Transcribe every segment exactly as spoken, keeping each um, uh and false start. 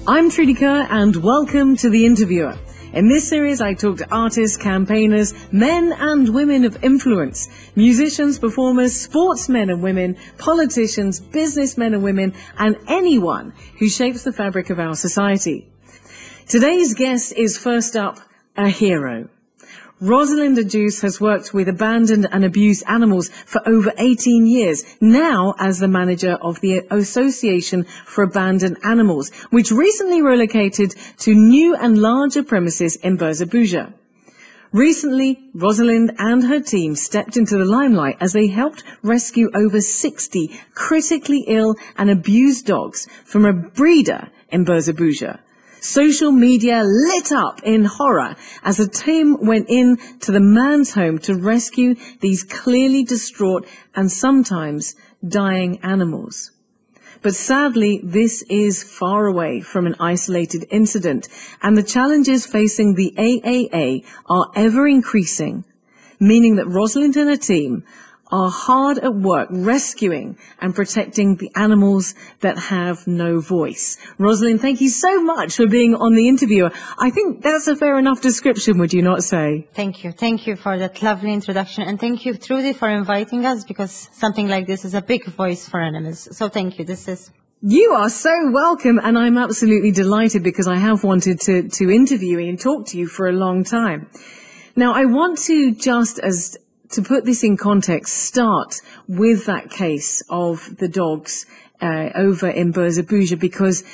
I'm Trudy Kerr, and welcome to The Interviewer. In this series, I talk to artists, campaigners, men and women of influence, musicians, performers, sportsmen and women, politicians, businessmen and women, and anyone who shapes the fabric of our society. Today's guest is first up, a hero. Rosalinda Duce has worked with abandoned and abused animals for over eighteen years, now as the manager of the Association for Abandoned Animals, which recently relocated to new and larger premises in Birzebuzha. Recently, Rosalind and her team stepped into the limelight as they helped rescue over sixty critically ill and abused dogs from a breeder in Birzebuzha. Social media lit up in horror as a team went in to the man's home to rescue these clearly distraught and sometimes dying animals. But sadly, this is far away from an isolated incident, and the challenges facing the A A A are ever increasing, meaning that Rosalind and her team are hard at work rescuing and protecting the animals that have no voice. Rosalind, thank you so much for being on The Interviewer. I think that's a fair enough description, would you not say? Thank you. Thank you for that lovely introduction. And thank you, Trudy, for inviting us, because something like this is a big voice for animals. So thank you. This is... You are so welcome, and I'm absolutely delighted because I have wanted to, to interview you and talk to you for a long time. Now, I want to just as... to put this in context, start with that case of the dogs uh, over in Birzebuzha, because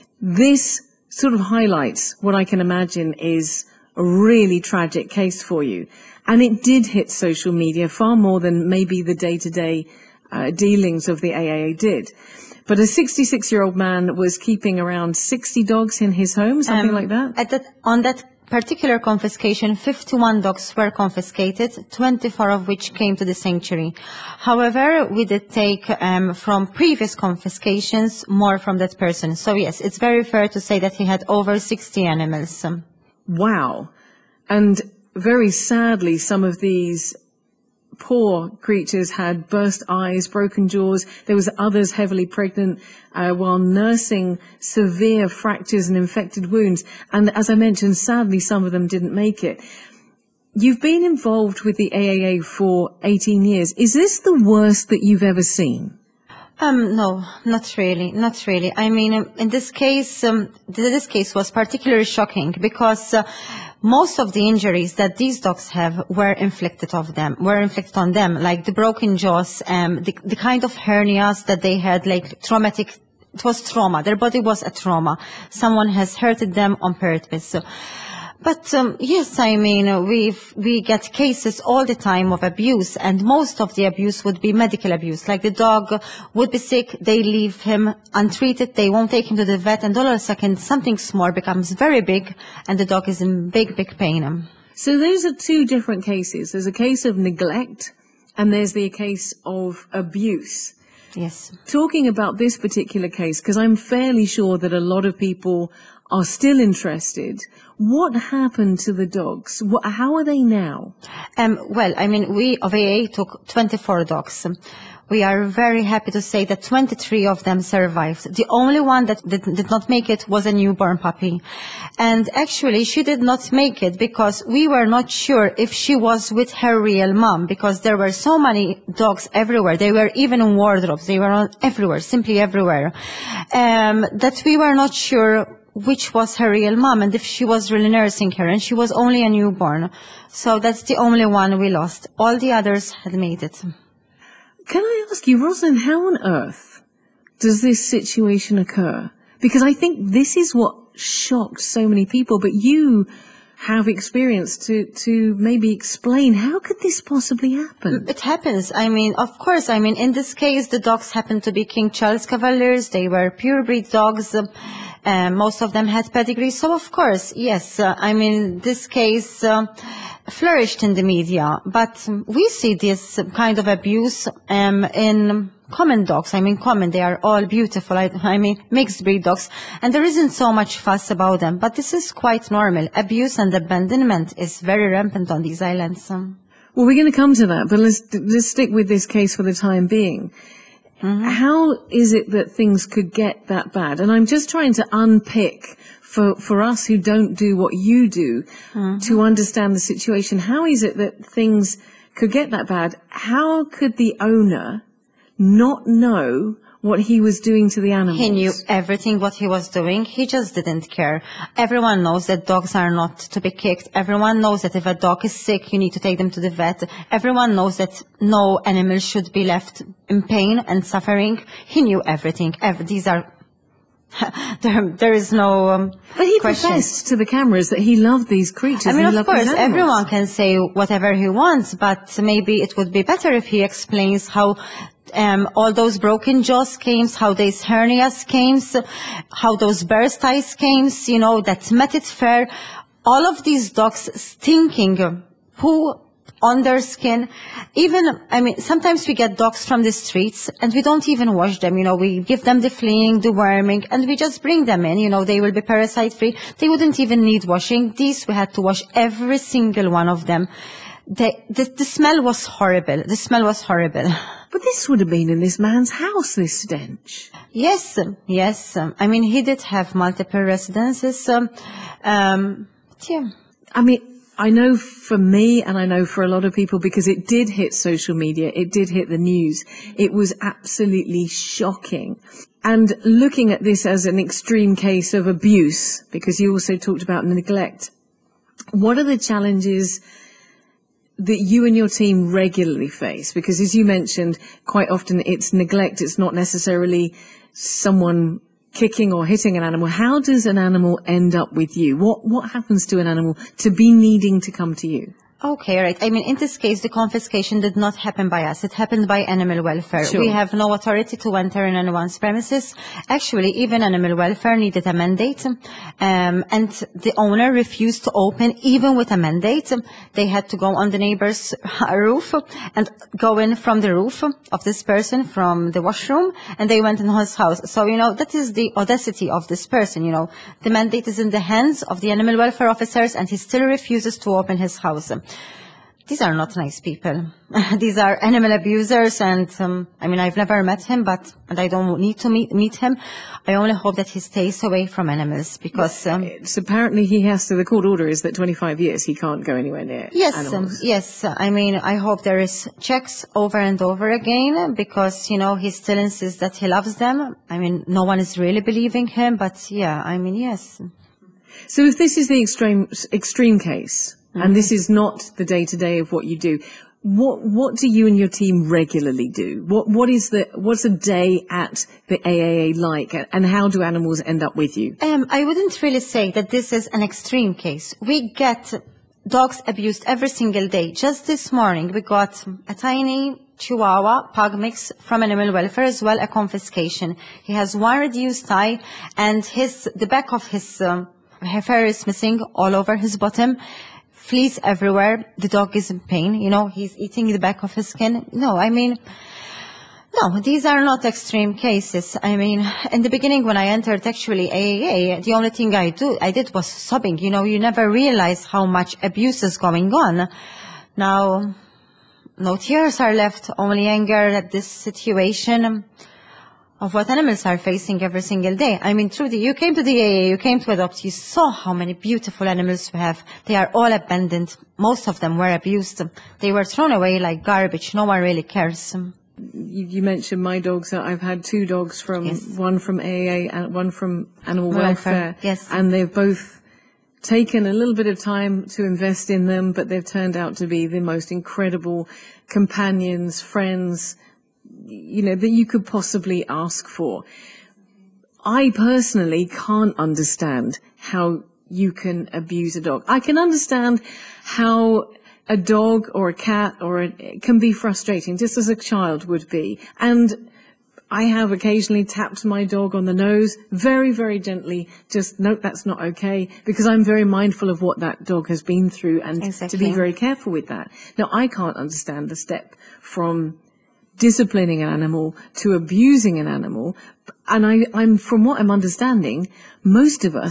this sort of highlights what I can imagine is a really tragic case for you. And it did hit social media far more than maybe the day-to-day uh, dealings of the A A A did. But a sixty-six-year-old man was keeping around sixty dogs in his home, something um, like that? At that, on that particular confiscation, fifty-one dogs were confiscated, twenty-four of which came to the sanctuary. However, we did take um, from previous confiscations more from that person. So yes, it's very fair to say that he had over sixty animals. Wow. And very sadly, some of these poor creatures had burst eyes, broken jaws. There was others heavily pregnant uh, while nursing severe fractures and infected wounds. And as I mentioned, sadly, some of them didn't make it. You've been involved with the A A A for eighteen years. Is this the worst that you've ever seen? Um, no, not really, not really. I mean, in this case, um, this case was particularly shocking because uh, most of the injuries that these dogs have were inflicted of them, were inflicted on them, like the broken jaws, um, the, the kind of hernias that they had, like traumatic. It was trauma. Their body was a trauma. Someone has hurted them on purpose. So, But um, yes, I mean, we we get cases all the time of abuse, and most of the abuse would be medical abuse. Like the dog would be sick, they leave him untreated, they won't take him to the vet, and all of a sudden something small becomes very big, and the dog is in big, big pain. So those are two different cases. There's a case of neglect, and there's the case of abuse. Yes. Talking about this particular case, because I'm fairly sure that a lot of people are still interested. What happened to the dogs? What, how are they now? Um, well, I mean, we of A A A took twenty-four dogs. We are very happy to say that twenty-three of them survived. The only one that did, did not make it was a newborn puppy. And actually, she did not make it because we were not sure if she was with her real mom, because there were so many dogs everywhere. They were even in wardrobes. They were everywhere, simply everywhere. Um, that we were not sure which was her real mom and if she was really nursing her, and she was only a newborn. So that's the only one we lost. All the others had made it. Can I ask you, Rosalind, how on earth does this situation occur? Because I think this is what shocked so many people, but you have experience to, to maybe explain how could this possibly happen? It happens. I mean, of course, I mean, in this case, the dogs happened to be King Charles Cavaliers. They were purebred dogs. Uh, most of them had pedigree. So, of course, yes, uh, I mean, this case uh, flourished in the media. But we see this kind of abuse um, in common dogs. I mean, common, they are all beautiful. I, I mean, mixed breed dogs. And there isn't so much fuss about them. But this is quite normal. Abuse and abandonment is very rampant on these islands. Well, we're going to come to that, but let's, let's stick with this case for the time being. Mm-hmm. How is it that things could get that bad? And I'm just trying to unpick for, for us who don't do what you do mm-hmm. to understand the situation. How is it that things could get that bad? How could the owner not know what he was doing to the animals? He knew everything what he was doing. He just didn't care. Everyone knows that dogs are not to be kicked. Everyone knows that if a dog is sick, you need to take them to the vet. Everyone knows that no animal should be left in pain and suffering. He knew everything. Every, these are there, there is no um, But he question. professed to the cameras that he loved these creatures. I mean, and he of course, loved everyone can say whatever he wants, but maybe it would be better if he explains how um, all those broken jaws came, how those hernias came, how those burst eyes came, you know, that matted fur. All of these dogs stinking poo on their skin. Even, I mean, sometimes we get dogs from the streets and we don't even wash them. You know, we give them the fleeing, the worming, and we just bring them in. You know, they will be parasite free. They wouldn't even need washing. These, we had to wash every single one of them. The, the, the smell was horrible. The smell was horrible. But this would have been in this man's house, this stench. Yes, yes. I mean, he did have multiple residences. Um, um, but yeah. I mean, I know for me and I know for a lot of people, because it did hit social media, it did hit the news. It was absolutely shocking. And looking at this as an extreme case of abuse, because you also talked about neglect, what are the challenges that you and your team regularly face? Because as you mentioned, quite often it's neglect. It's not necessarily someone kicking or hitting an animal. How does an animal end up with you? What what happens to an animal to be needing to come to you? Okay, right. I mean, in this case, the confiscation did not happen by us. It happened by animal welfare. Sure. We have no authority to enter in anyone's premises. Actually, even animal welfare needed a mandate, um, and the owner refused to open even with a mandate. They had to go on the neighbor's roof and go in from the roof of this person, from the washroom, and they went in his house. So, you know, that is the audacity of this person, you know. The mandate is in the hands of the animal welfare officers, and he still refuses to open his house. These are not nice people. These are animal abusers, and um, I mean, I've never met him, but and I don't need to meet meet him. I only hope that he stays away from animals, because um, it's apparently he has to. The court order is that twenty-five years he can't go anywhere near yes, animals. Um, yes. I mean, I hope there is checks over and over again, because you know he still insists that he loves them. I mean, no one is really believing him, but yeah, I mean, yes. So if this is the extreme extreme case, and this is not the day-to-day of what you do, what what do you and your team regularly do? What what is the what's a day at the A A A like, and how do animals end up with you? Um, I wouldn't really say that this is an extreme case. We get dogs abused every single day. Just this morning, we got a tiny Chihuahua pug mix from animal welfare as well, a confiscation. He has one reduced eye, and his the back of his um, hair is missing all over his bottom. Fleas everywhere. The dog is in pain. You know, he's eating the back of his skin. No, I mean, no, these are not extreme cases. I mean, in the beginning when I entered actually A A A, the only thing I do, I did was sobbing. You know, you never realize how much abuse is going on. Now, no tears are left, only anger at this situation of what animals are facing every single day. I mean, Trudy, you came to the A A A, you came to adopt, you saw how many beautiful animals we have. They are all abandoned. Most of them were abused. They were thrown away like garbage. No one really cares. You, you mentioned my dogs. I've had two dogs from, yes. one from A A A and one from Animal Welfare. Welfare. Yes. And they've both taken a little bit of time to invest in them, but they've turned out to be the most incredible companions, friends, you know, that you could possibly ask for. I personally can't understand how you can abuse a dog. I can understand how a dog or a cat or a, it can be frustrating, just as a child would be. And I have occasionally tapped my dog on the nose very, very gently, just, nope, that's not okay, because I'm very mindful of what that dog has been through, and exactly. to be very careful with that. Now, I can't understand the step from disciplining an animal to abusing an animal. And I, I'm, from what I'm understanding, most of us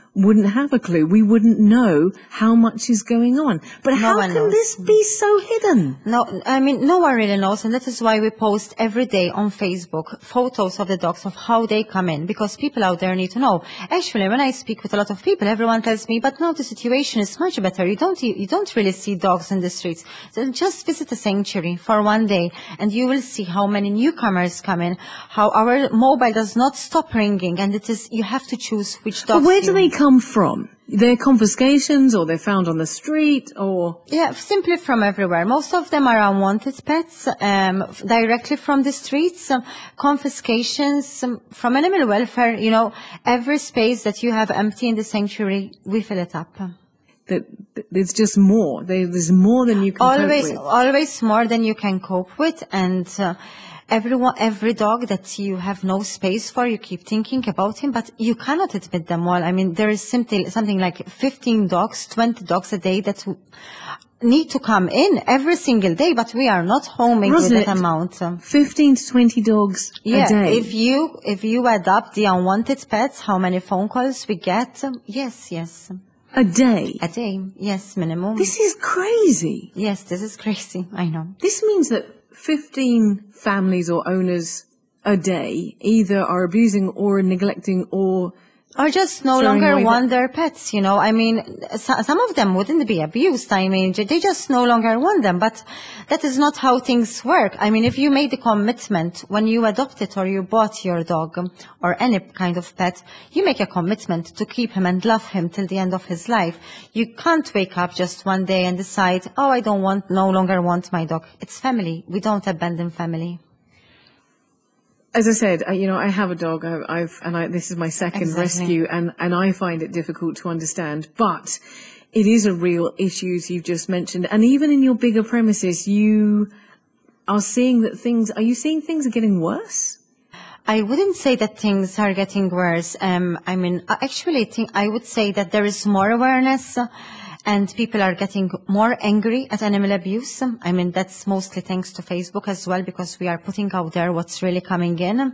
wouldn't have a clue. We wouldn't know how much is going on. But No how one can knows. this be so hidden? No, I mean, no one really knows, and that is why we post every day on Facebook photos of the dogs, of how they come in, because people out there need to know. Actually, when I speak with a lot of people, everyone tells me, but now the situation is much better. You don't, you don't really see dogs in the streets. So just visit a sanctuary for one day, and you will see how many newcomers come in, how our mobile does not stop ringing, and it is, you have to choose which dogs But where do you... they come from? They're confiscations, or they're found on the street, or... Yeah, simply from everywhere. Most of them are unwanted pets, um, f- directly from the streets, um, confiscations um, from animal welfare. You know, every space that you have empty in the sanctuary, we fill it up. That that there's just more. There, there's more than you can Always, cope with. always more than you can cope with, and uh, everyone, every dog that you have no space for, you keep thinking about him, but you cannot admit them all. I mean, there is something, something like fifteen dogs, twenty dogs a day that w- need to come in every single day, but we are not homing with Rosalind, that amount. Um, fifteen to twenty dogs Yeah, a day. if you if you adopt the unwanted pets, how many phone calls we get? Um, Yes, yes, A day. a day. Yes, minimum. This is crazy. Yes, this is crazy. I know. This means that fifteen families or owners a day either are abusing or neglecting or Or just no Throwing longer away want their pets, you know. I mean, so, some of them wouldn't be abused. I mean, j- they just no longer want them. But that is not how things work. I mean, if you made a commitment when you adopted or you bought your dog um, or any kind of pet, you make a commitment to keep him and love him till the end of his life. You can't wake up just one day and decide, oh, I don't want, no longer want my dog. It's family. We don't abandon family. as I said, I, you know, I have a dog. I, I've and I, this is my second Exactly. rescue, and and I find it difficult to understand. But it is a real issue, as you've just mentioned, and even in your bigger premises, you are seeing that things. Are you seeing things are getting worse? I wouldn't say that things are getting worse. Um, I mean, I actually think I would say that there is more awareness, uh, and people are getting more angry at animal abuse. I mean, that's mostly thanks to Facebook as well, because we are putting out there what's really coming in.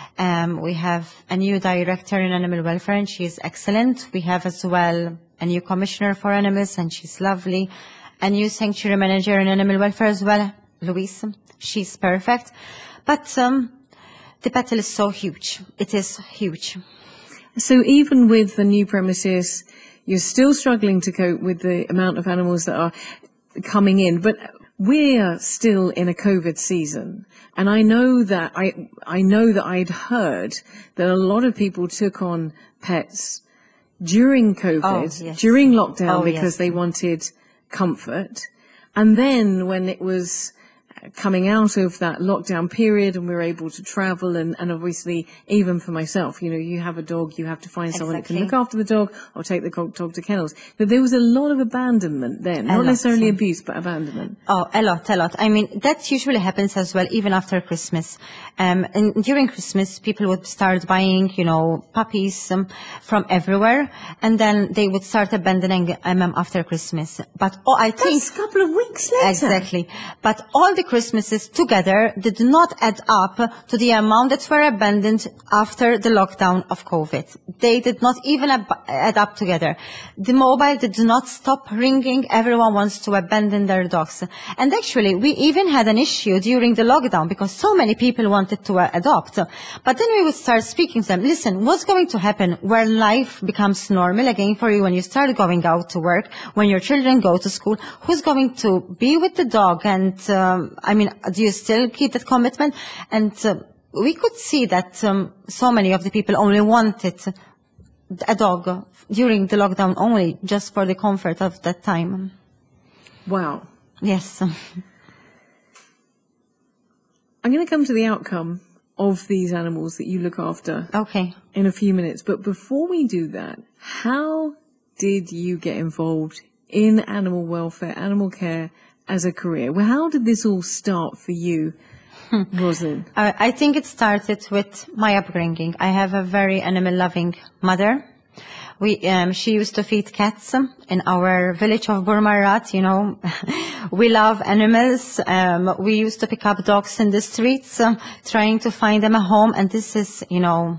Um, we have a new director in animal welfare, and she is excellent. We have as well a new commissioner for animals, and she's lovely. A new sanctuary manager in animal welfare as well, Louise. She's perfect. But um, the battle is so huge. It is huge. So even with the new premises, you're still struggling to cope with the amount of animals that are coming in. But we're still in a COVID season, and I know that I I know that I'd heard that a lot of people took on pets during COVID, Oh, yes. during lockdown, Oh, because yes. they wanted comfort, and then when it was coming out of that lockdown period and we were able to travel, and, and obviously even for myself, you know, you have a dog, you have to find someone that can Exactly. look after the dog or take the dog dog to kennels. But there was a lot of abandonment then, not lot. necessarily abuse, but abandonment. Oh, a lot, a lot. I mean, that usually happens as well, even after Christmas. Um, and during Christmas, people would start buying, you know, puppies um, from everywhere, and then they would start abandoning them after Christmas. But oh, I think That's a couple of weeks later. exactly. But all the Christmases together did not add up to the amount that were abandoned after the lockdown of COVID. They did not even ab- add up together. The mobile did not stop ringing. Everyone wants to abandon their dogs. And actually, we even had an issue during the lockdown because so many people wanted to uh, adopt. But then we would start speaking to them. Listen, what's going to happen when life becomes normal again for you, when you start going out to work, when your children go to school? Who's going to be with the dog? And, um, I mean, do you still keep that commitment? And uh, we could see that um, so many of the people only wanted a dog during the lockdown only, just for the comfort of that time. Wow. Yes. I'm going to come to the outcome of these animals that you look after Okay. in a few minutes. But before we do that, how did you get involved in animal welfare, animal care as a career? Well, how did this all start for you, Rosalind? Uh, I think it started with my upbringing. I have a very animal-loving mother. We, um, she used to feed cats um, in our village of Burmarat. You know, we love animals. Um, we used to pick up dogs in the streets, um, trying to find them a home. And this is, you know,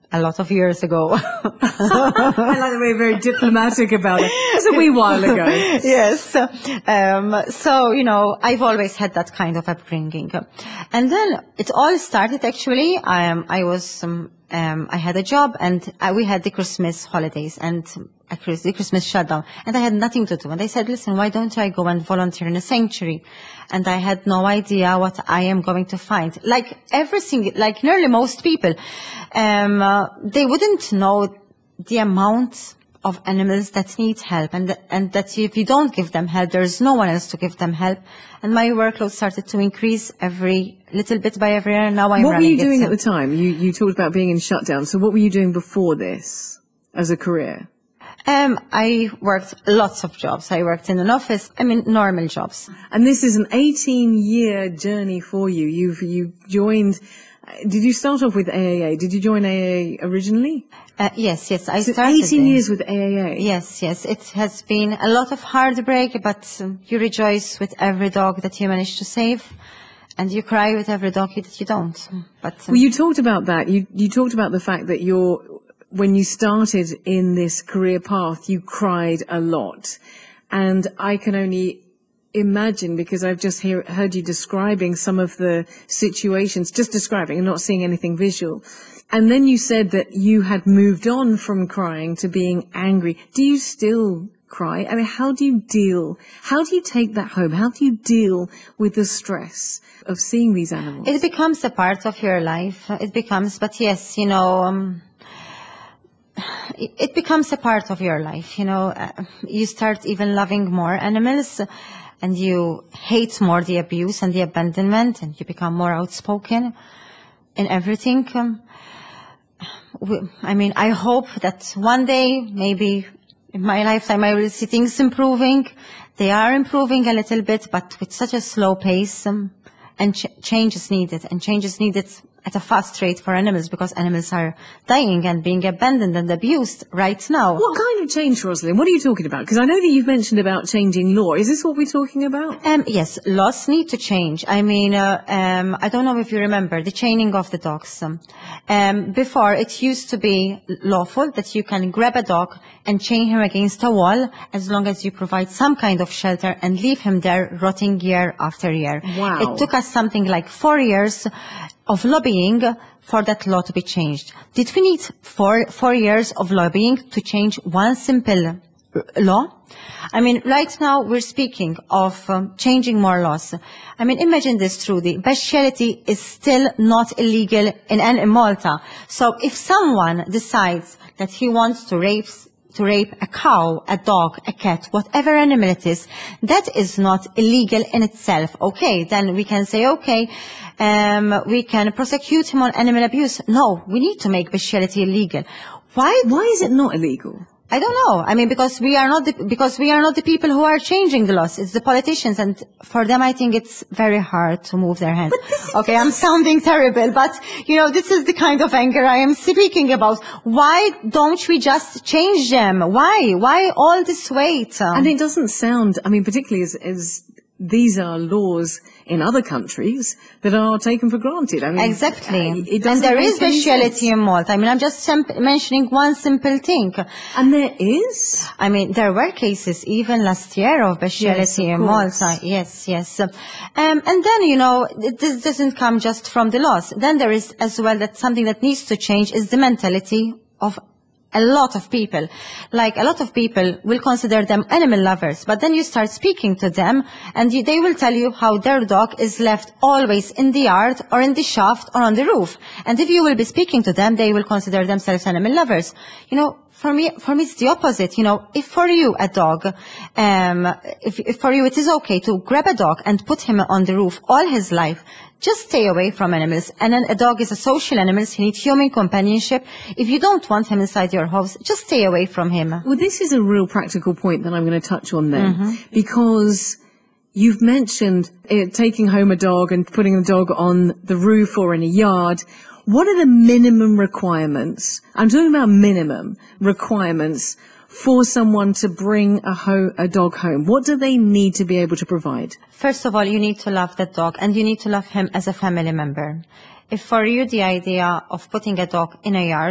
a lot of years ago. I like the way you're very diplomatic about it. It's a wee while ago. Yes. Um, so, you know, I've always had that kind of upbringing. And then it all started actually, um, I was, um, um, I had a job and I, we had the Christmas holidays and a Chris- the Christmas shutdown and I had nothing to do. And I said, listen, why don't I go and volunteer in a sanctuary? And I had no idea what I am going to find. Like everything, like nearly most people, um, uh, they wouldn't know the amount of animals that need help and, th- and that if you don't give them help, there's no one else to give them help. And my workload started to increase every little bit by every year. Now I'm What were running you doing it. at the time? You, you talked about being in shutdown. So what were you doing before this as a career? Um, I worked lots of jobs. I worked in an office. I mean, normal jobs. And this is an eighteen-year journey for you. You've you joined. Did you start off with A A A? Did you join A A A originally? Uh, yes, yes. I So started eighteen in- years with A A A. Yes, yes. It has been a lot of heartbreak, but um, you rejoice with every dog that you manage to save, and you cry with every dog that you don't. But um, Well, you talked about that. You you talked about the fact that you're when you started in this career path, you cried a lot, and I can only imagine because I've just hear, heard you describing some of the situations, just describing and not seeing anything visual. And then you said that you had moved on from crying to being angry. Do you still cry? I mean, how do you deal? How do you take that home? How do you deal with the stress of seeing these animals? it becomes a part of your life. It becomes, but yes, you know, um, it, it becomes a part of your life. You know, uh, you start even loving more animals, and you hate more the abuse and the abandonment, and you become more outspoken in everything. Um, we, I mean, I hope that one day, maybe in my lifetime, I will see things improving. They are improving a little bit, but with such a slow pace, um, and ch- change is needed, and change is needed at a fast rate for animals because animals are dying and being abandoned and abused right now. What kind of change, Rosalind? What are you talking about? Because I know that you've mentioned about changing law. Is this what we're talking about? Um, yes, laws need to change. I mean, uh, um, I don't know if you remember the chaining of the dogs. Um, um, before, it used to be lawful that you can grab a dog and chain him against a wall as long as you provide some kind of shelter and leave him there rotting year after year. Wow. It took us something like four years of lobbying for that law to be changed. Did we need four, four years of lobbying to change one simple law? I mean, right now we're speaking of um, changing more laws. I mean, imagine this, Trudy. Bestiality is still not illegal in, in Malta. So if someone decides that he wants to rape to rape a cow, a dog, a cat, whatever animal it is, that is not illegal in itself. Okay, then we can say, okay, um, we can prosecute him on animal abuse. No, we need to make bestiality illegal. Why? Why is it not illegal? I don't know. I mean, because we are not the, because we are not the people who are changing the laws. It's the politicians, and for them, I think it's very hard to move their hands. Okay, I'm sounding terrible, but you know, this is the kind of anger I am speaking about. Why don't we just change them? Why? Why all this weight? And it doesn't sound, I mean, particularly as, as these are laws in other countries that are taken for granted. I mean, Exactly. uh, it And doesn't there make is any bestiality sense. in Malta. I mean, I'm just sim- mentioning one simple thing. And there is? I mean, there were cases even last year of bestiality Yes, of in course. Malta. Yes, yes. Um, and then, you know, it- this doesn't come just from the laws. Then there is as well that something that needs to change is the mentality of a lot of people. Like, a lot of people will consider them animal lovers, but then you start speaking to them and you, they will tell you how their dog is left always in the yard or in the shaft or on the roof. And if you will be speaking to them, they will consider themselves animal lovers. You know, for me, for me, it's the opposite. You know, if for you a dog, um, if, if for you it is okay to grab a dog and put him on the roof all his life, just stay away from animals. And then a dog is a social animal. He needs human companionship. If you don't want him inside your house, just stay away from him. Well, this is a real practical point that I'm going to touch on then, Mm-hmm. because you've mentioned uh, taking home a dog and putting the dog on the roof or in a yard. What are the minimum requirements? I'm talking about minimum requirements for someone to bring a, ho- a dog home. What do they need to be able to provide? First of all, you need to love that dog, and you need to love him as a family member. If for you the idea of putting a dog in a yard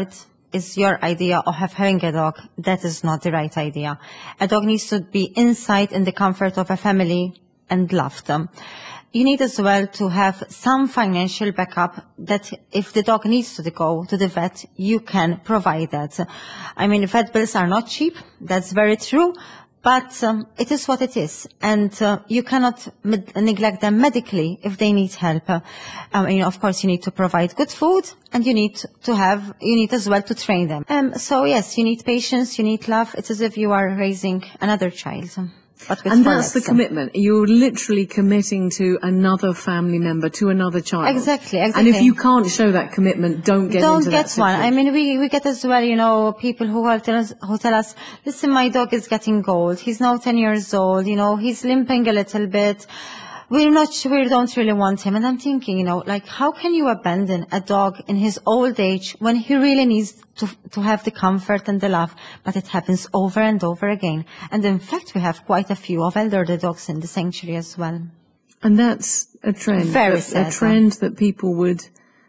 is your idea of having a dog, that is not the right idea. A dog needs to be inside in the comfort of a family and loved. You need as well to have some financial backup that if the dog needs to go to the vet, you can provide that. I mean, vet bills are not cheap. That's very true. But um, it is what it is, and uh, you cannot med- neglect them medically if they need help. Uh, I mean, of course, you need to provide good food, and you need to have, you need as well to train them. Um, so yes, you need patience, you need love. It's as if you are raising another child. But with and that's the less. commitment. You're literally committing to another family member, to another child. Exactly, exactly. And if you can't show that commitment, don't get don't into get that situation. one. I mean, we, we get as well, you know, people who, are tell us, who tell us, listen, my dog is getting old. He's now ten years old. You know, he's limping a little bit. We're not sure, we don't really want him. And I'm thinking, you know, like, how can you abandon a dog in his old age when he really needs to, to have the comfort and the love? But it happens over and over again. And in fact, we have quite a few of elderly dogs in the sanctuary as well. And that's a trend. Very a, sad. A trend that people would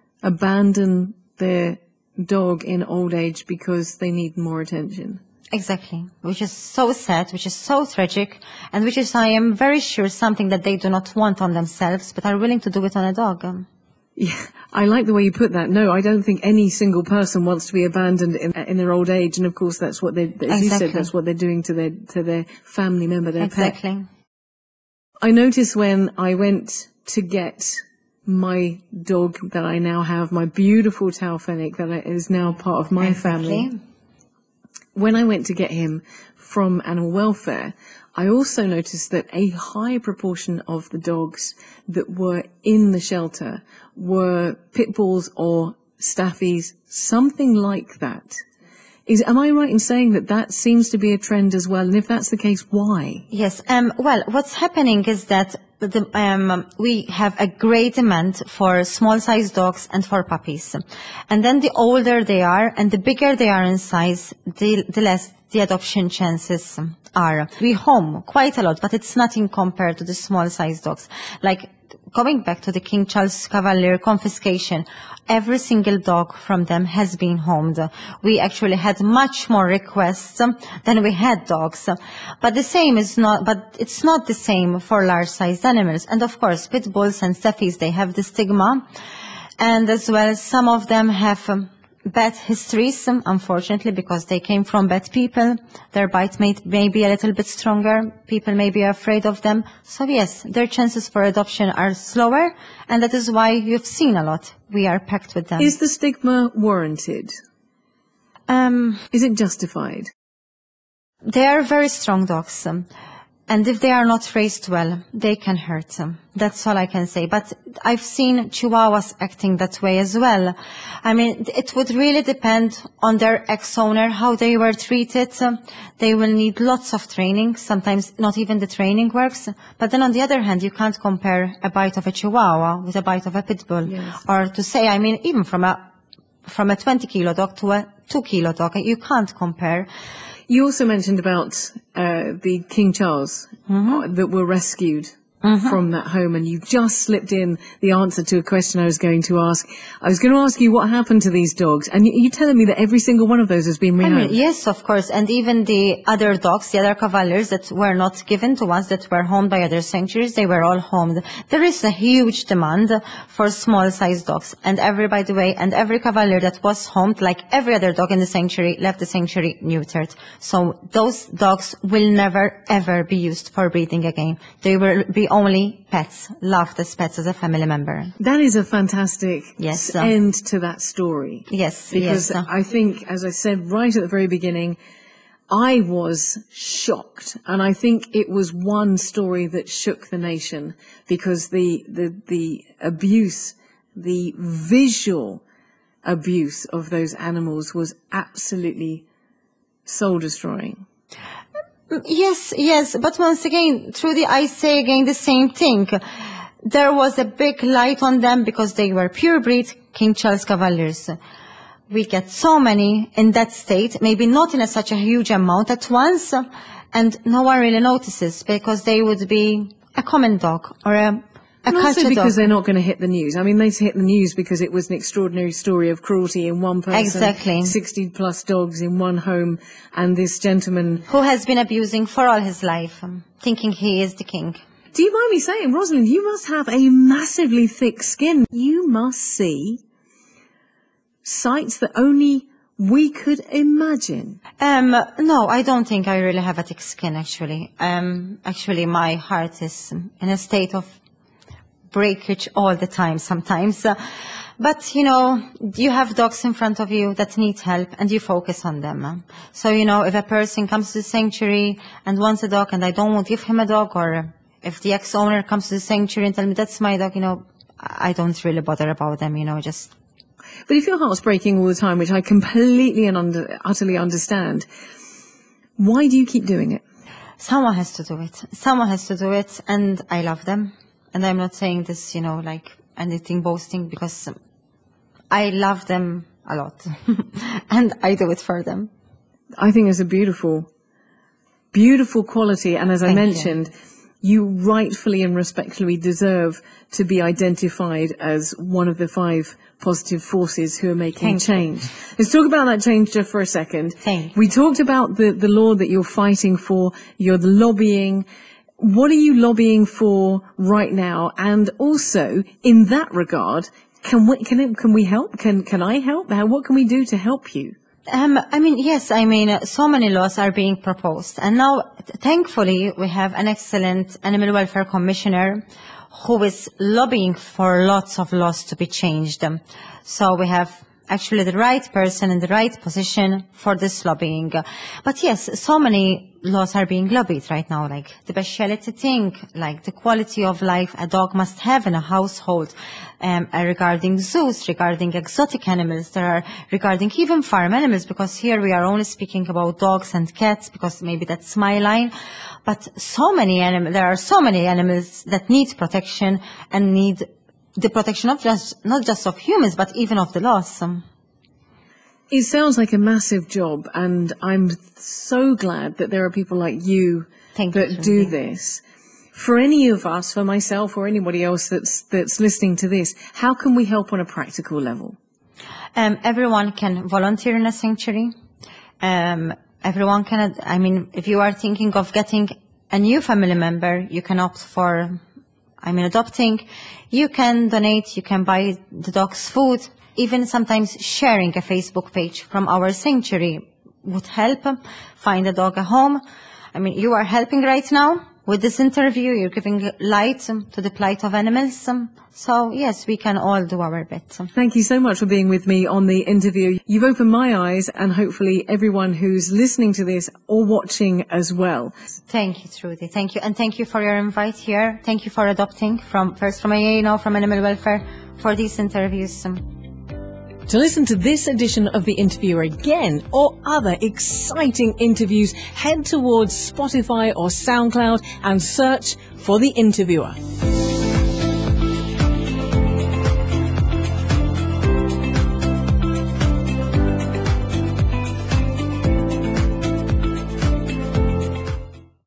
abandon their dog in old age because they need more attention. Exactly, which is so sad, which is so tragic, and which is, I am very sure, something that they do not want on themselves, but are willing to do it on a dog. Yeah, I like the way you put that. No, I don't think any single person wants to be abandoned in, in their old age, and of course that's what they, as exactly. you said, that's what they're doing to their to their family member, their exactly. pet. I noticed when I went to get my dog that I now have, my beautiful Tau Fennec that is now part of my exactly. family. When I went to get him from animal welfare, I also noticed that a high proportion of the dogs that were in the shelter were pit bulls or staffies, something like that. Is, am I right in saying that that seems to be a trend as well? And if that's the case, why? Yes. Um, well, what's happening is that the, um, we have a great demand for small-sized dogs and for puppies. And then the older they are and the bigger they are in size, the, the less the adoption chances are. We home quite a lot, but it's nothing compared to the small-sized dogs. Like, going back to the King Charles Cavalier confiscation, every single dog from them has been homed. We actually had much more requests than we had dogs. But the same is not, but it's not the same for large-sized animals. And of course, pit bulls and staffies, they have the stigma. And as well, some of them have um, bad histories, unfortunately, because they came from bad people. Their bite may, may be a little bit stronger. People may be afraid of them. So yes, their chances for adoption are slower, and that is why you've seen a lot. We are packed with them. Is the stigma warranted? Um, Is it justified? They are very strong dogs. Um, And if they are not raised well, they can hurt them. That's all I can say. But I've seen Chihuahuas acting that way as well. I mean, it would really depend on their ex-owner, how they were treated. They will need lots of training. Sometimes not even the training works. But then on the other hand, you can't compare a bite of a Chihuahua with a bite of a pit bull. Yes. Or to say, I mean, even from a, from a twenty kilo dog to a two kilo dog, you can't compare. You also mentioned about uh, the King Charles mm-hmm. uh, that were rescued mm-hmm. from that home, and you just slipped in the answer to a question I was going to ask. I was going to ask you what happened to these dogs, and you, you're telling me that every single one of those has been rehomed. I mean, yes, of course, and even the other dogs, the other cavaliers that were not given to us, that were homed by other sanctuaries, they were all homed. There is a huge demand for small-sized dogs, and every, by the way, and every cavalier that was homed, like every other dog in the sanctuary, left the sanctuary neutered. So those dogs will never, ever be used for breeding again. They will be only pets, loved as pets as a family member. That is a fantastic yes, uh, end to that story. Yes, because yes. I think, as I said right at the very beginning, I was shocked, and I think it was one story that shook the nation, because the the, the abuse, the visual abuse of those animals was absolutely soul-destroying. Yes, yes, but once again, truly I say again the same thing. There was a big light on them because they were purebred King Charles Cavaliers. We get so many in that state, maybe not in a, such a huge amount at once, and no one really notices because they would be a common dog or a A And also culture because dog. they're not going to hit the news. I mean, they hit the news because it was an extraordinary story of cruelty in one person. Exactly. sixty plus dogs in one home, and this gentleman. Who has been abusing for all his life, um, thinking he is the king. Do you mind me saying, Rosalind, you must have a massively thick skin. You must see sights that only we could imagine. Um, no, I don't think I really have a thick skin, actually. Um, actually, my heart is in a state of breakage all the time sometimes. Uh, but, you know, you have dogs in front of you that need help and you focus on them. Uh. So, you know, if a person comes to the sanctuary and wants a dog and I don't want to give him a dog, or if the ex-owner comes to the sanctuary and tell me that's my dog, you know, I don't really bother about them, you know, just... But if your heart's breaking all the time, which I completely and under, utterly understand, why do you keep doing it? Someone has to do it. Someone has to do it, and I love them. And I'm not saying this, you know, like anything boasting, because I love them a lot. And I do it for them. I think it's a beautiful, beautiful quality. And as I Thank mentioned, you. you rightfully and respectfully deserve to be identified as one of the five positive forces who are making Thank change. You. Let's talk about that change just for a second. Thank we talked about the, the law that you're fighting for. You're lobbying. What are you lobbying for right now? And also, in that regard, can we, can it, can we help? Can, can I help? How, what can we do to help you? Um, I mean, yes, I mean, uh, so many laws are being proposed. And now, th- thankfully, we have an excellent animal welfare commissioner who is lobbying for lots of laws to be changed. Um, so we have actually the right person in the right position for this lobbying. Uh, but yes, so many laws are being lobbied right now, like the bestiality thing, like the quality of life a dog must have in a household, um, uh, regarding zoos, regarding exotic animals, there are regarding even farm animals, because here we are only speaking about dogs and cats, because maybe that's my line. But so many animals, there are so many animals that need protection and need the protection of just, not just of humans, but even of the laws. Um, It sounds like a massive job, and I'm so glad that there are people like you Thank that you, do Judy. this. For any of us, for myself or anybody else that's that's listening to this, how can we help on a practical level? Um, everyone can volunteer in a sanctuary. Um, everyone can, I mean, if you are thinking of getting a new family member, you can opt for, I mean, adopting. You can donate, you can buy the dog's food. Even sometimes sharing a Facebook page from our sanctuary would help find a dog a home. I mean, you are helping right now with this interview. You're giving light to the plight of animals. So, yes, we can all do our bit. Thank you so much for being with me on the interview. You've opened my eyes, and hopefully everyone who's listening to this or watching as well. Thank you, Trudy. Thank you. And thank you for your invite here. Thank you for adopting from first from A A, now from Animal Welfare, for these interviews. To listen to this edition of The Interviewer again or other exciting interviews, head towards Spotify or SoundCloud and search for The Interviewer.